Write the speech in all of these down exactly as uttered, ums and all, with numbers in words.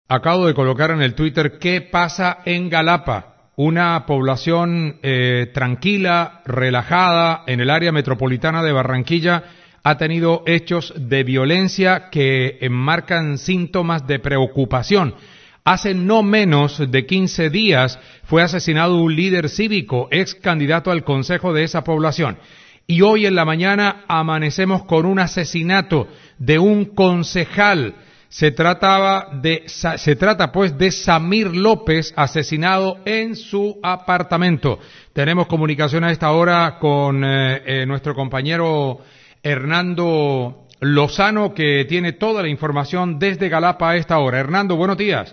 Acabo de colocar en el Twitter qué pasa en Galapa, una población eh, tranquila, relajada, en el área metropolitana de Barranquilla, ha tenido hechos de violencia que enmarcan síntomas de preocupación. Hace no menos de quince días fue asesinado un líder cívico, ex candidato al consejo de esa población. Y hoy en la mañana amanecemos con un asesinato de un concejal. Se trataba de, se trata pues de Samir López, asesinado en su apartamento. Tenemos comunicación a esta hora con eh, eh, nuestro compañero Hernando Lozano, que tiene toda la información desde Galapa a esta hora. Hernando, buenos días.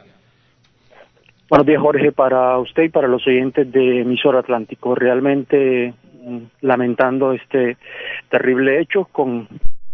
Buenos días, Jorge, para usted y para los oyentes de Emisor Atlántico. Realmente lamentando este terrible hecho con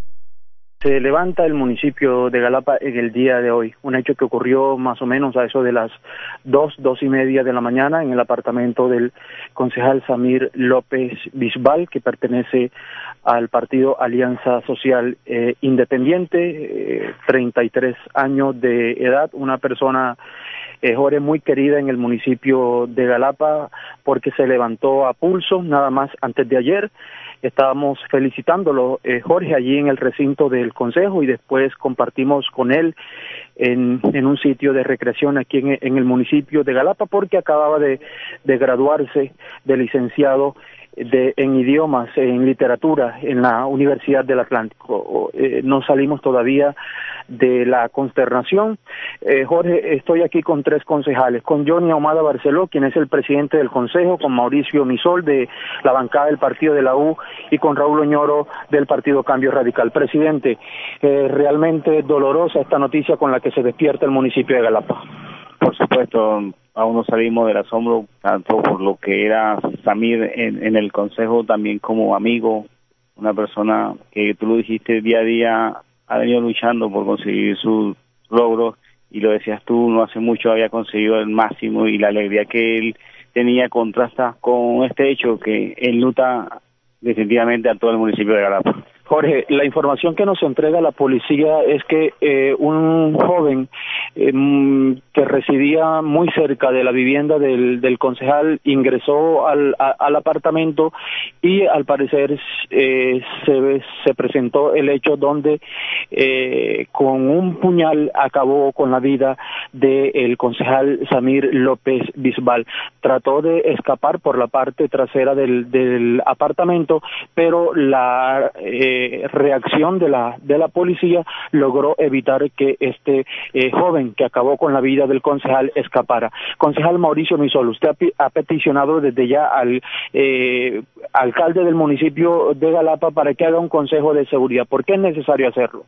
se levanta el municipio de Galapa en el día de hoy, un hecho que ocurrió más o menos a eso de las dos, dos y media de la mañana en el apartamento del concejal Samir López Bisbal, que pertenece al partido Alianza Social eh, Independiente, eh, treinta y tres años de edad, una persona eh, Jorge, muy querida en el municipio de Galapa porque se levantó a pulso nada más antes de ayer. Estábamos felicitándolo, eh, Jorge, allí en el recinto del consejo, y después compartimos con él en, en un sitio de recreación aquí en, en el municipio de Galapa, porque acababa de, de graduarse de licenciado de en idiomas, en literatura, en la Universidad del Atlántico. Eh, no salimos todavía de la consternación. Eh, Jorge, estoy aquí con tres concejales, con Johnny Ahumada Barceló, quien es el presidente del consejo, con Mauricio Misol, de la bancada del partido de la U, y con Raúl Oñoro, del partido Cambio Radical. Presidente, eh, realmente dolorosa esta noticia con la que se despierta el municipio de Galapa. Por supuesto, aún no salimos del asombro, tanto por lo que era Samir en, en el consejo, también como amigo, una persona que tú lo dijiste día a día, ha venido luchando por conseguir sus logros, y lo decías tú, no hace mucho había conseguido el máximo, y la alegría que él tenía contrasta con este hecho que enluta definitivamente a todo el municipio de Galapa. Jorge, la información que nos entrega la policía es que eh, un joven eh, que residía muy cerca de la vivienda del, del concejal ingresó al, a, al apartamento, y al parecer eh, se, se presentó el hecho donde eh, con un puñal acabó con la vida del concejal Samir López Bisbal. Trató de escapar por la parte trasera del, del apartamento, pero la eh, reacción de la de la policía logró evitar que este eh, joven que acabó con la vida del concejal escapara. Concejal Mauricio Misol, usted ha, ha peticionado desde ya al eh, alcalde del municipio de Galapa para que haga un consejo de seguridad. ¿Por qué es necesario hacerlo?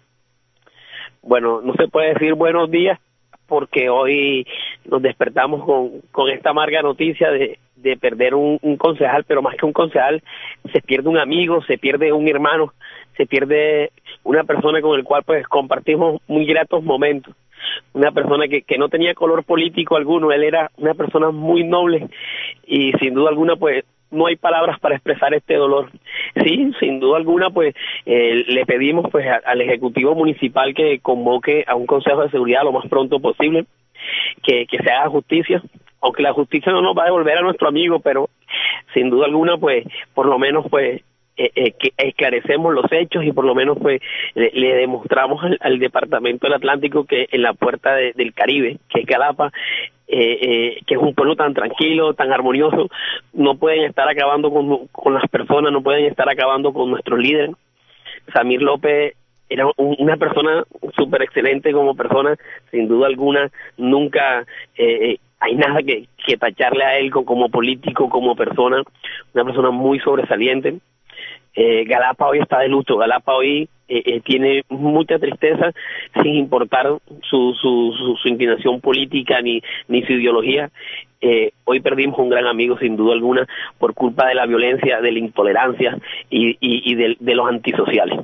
Bueno, no se puede decir buenos días porque hoy nos despertamos con, con esta amarga noticia de, de perder un, un concejal, pero más que un concejal, se pierde un amigo, se pierde un hermano, se pierde una persona con el cual pues compartimos muy gratos momentos, una persona que, que no tenía color político alguno, él era una persona muy noble, y sin duda alguna pues no hay palabras para expresar este dolor. Sí, sin duda alguna, pues eh, le pedimos pues a, al Ejecutivo Municipal que convoque a un Consejo de Seguridad lo más pronto posible, que, que se haga justicia, aunque la justicia no nos va a devolver a nuestro amigo, pero sin duda alguna, pues por lo menos pues eh, eh, que esclarecemos los hechos, y por lo menos pues le, le demostramos al, al Departamento del Atlántico que en la puerta de, del Caribe, que es Galapa, Eh, eh, que es un pueblo tan tranquilo, tan armonioso, no pueden estar acabando con, con las personas, no pueden estar acabando con nuestros líderes. Samir López era un, una persona súper excelente como persona, sin duda alguna, nunca eh, hay nada que, que tacharle a él como político, como persona, una persona muy sobresaliente. Eh, Galapa hoy está de luto, Galapa hoy eh, eh, tiene mucha tristeza, sin importar su, su, su, su inclinación política ni, ni su ideología. Eh, hoy perdimos un gran amigo, sin duda alguna, por culpa de la violencia, de la intolerancia y, y, y de, de los antisociales.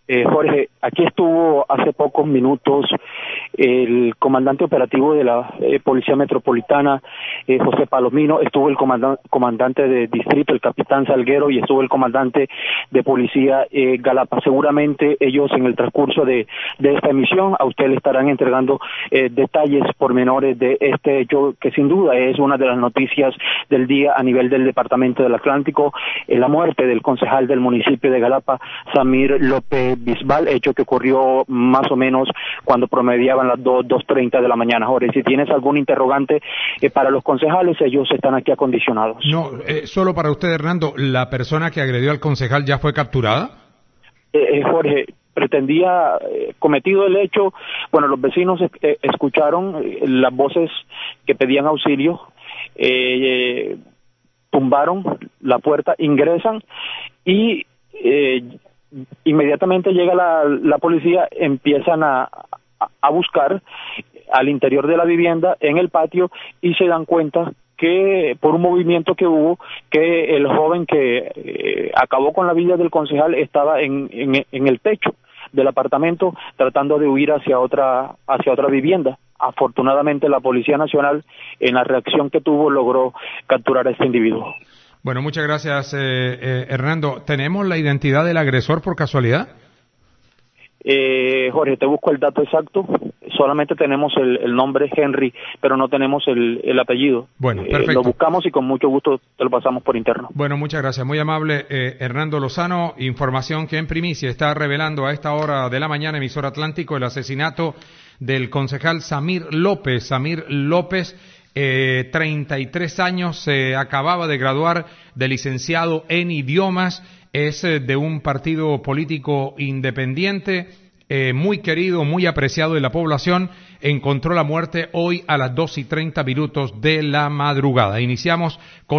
Eh, Jorge, aquí estuvo hace pocos minutos el comandante operativo de la eh, Policía Metropolitana, eh, José Palomino, estuvo el comandante, comandante de distrito, el capitán Salguero, y estuvo el comandante de policía eh, Galapa. Seguramente ellos en el transcurso de, de esta emisión a usted le estarán entregando eh, detalles pormenores de este hecho, que sin duda es una de las noticias del día a nivel del Departamento del Atlántico, eh, la muerte del concejal del municipio de Galapa, Samir López Bisbal, hecho que ocurrió más o menos cuando promediaban las dos, dos treinta de la mañana. Jorge, si tienes algún interrogante eh, para los concejales, ellos están aquí acondicionados. No, eh, solo para usted, Hernando, ¿la persona que agredió al concejal ya fue capturada? Eh, eh, Jorge, pretendía, eh, cometido el hecho, bueno, los vecinos eh, escucharon eh, las voces que pedían auxilio, eh, eh, tumbaron la puerta, ingresan y eh, inmediatamente llega la, la policía, empiezan a, a, a buscar al interior de la vivienda, en el patio, y se dan cuenta que por un movimiento que hubo, que el joven que eh, acabó con la vida del concejal estaba en, en, en el techo del apartamento tratando de huir hacia otra hacia otra vivienda. Afortunadamente la Policía Nacional, en la reacción que tuvo, logró capturar a este individuo. Bueno, muchas gracias, eh, eh, Hernando. ¿Tenemos la identidad del agresor por casualidad? Eh, Jorge, te busco el dato exacto. Solamente tenemos el, el nombre Henry, pero no tenemos el, el apellido. Bueno, perfecto. Eh, lo buscamos y con mucho gusto te lo pasamos por interno. Bueno, muchas gracias. Muy amable, eh, Hernando Lozano. Información que en primicia está revelando a esta hora de la mañana, emisor Atlántico, el asesinato del concejal Samir López. Samir López, eh, treinta y tres años, se eh, acababa de graduar de licenciado en idiomas, es eh, de un partido político independiente, eh, muy querido, muy apreciado de la población. Encontró la muerte hoy a las dos y treinta minutos de la madrugada. Iniciamos con